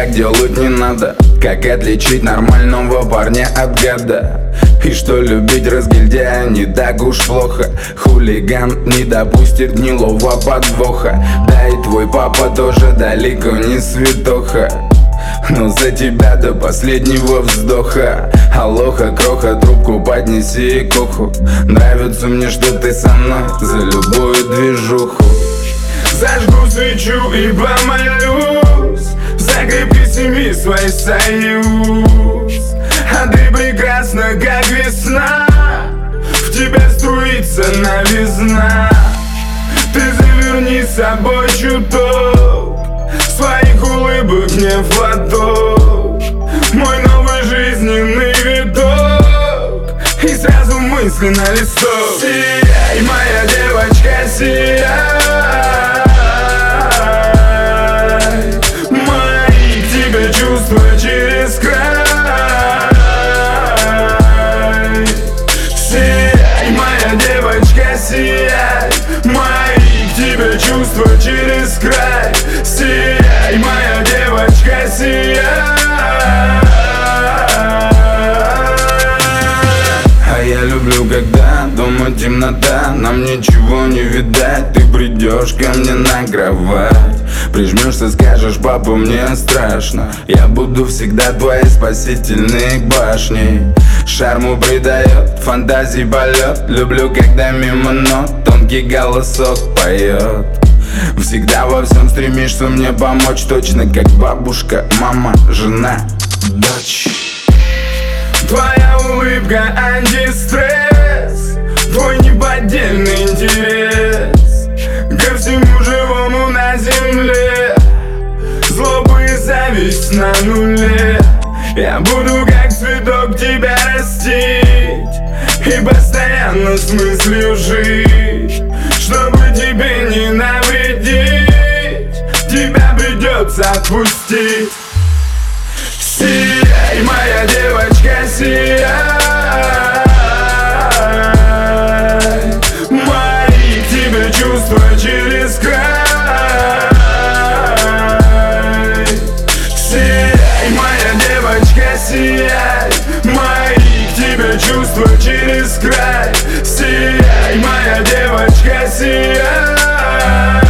так делать не надо. Как отличить нормального парня от гада? И что любить разгильдяя не так уж плохо. Хулиган не допустит гнилого подвоха. Да и твой папа тоже далеко не святоха, но за тебя до последнего вздоха. Алоха, кроха, трубку поднеси и коху. Нравится мне, что ты со мной за любую движуху. Зажгу свечу и помолюсь, закрепи семьи свой союз. А ты прекрасна, как весна, в тебя струится новизна. Ты заверни собой чуток, своих улыбок не в платок. Мой новый жизненный виток, и сразу мысли на листок. Сияй, моя девочка, сияй. Мои к тебе чувства через край. Сияй, моя девочка, сияй. Мои к тебе чувства через край. Сияй, моя девочка, сияй. А я люблю, когда дома темнота, нам ничего не видать. Ты придешь ко мне на кровать, прижмешься, скажешь: папа, мне страшно. Я буду всегда твоей спасительной башней. Шарму придает фантазии полет. Люблю, когда мимо нот тонкий голосок поет. Всегда во всем стремишься мне помочь, точно как бабушка, мама, жена, дочь. Твоя улыбка антистресс, твой неподдельный интерес ко всему живому на земле. Злоба и зависть на нуле. Я буду как цветок тебя растить и постоянно с мыслью жить. Чтобы тебе не навредить, тебя придется отпустить. Сияй, моя девочка, сияй. Мои к тебе чувства через край. Сияй, моя девочка, сияй. Мои к тебе чувства через край. Сияй, моя девочка, сияй.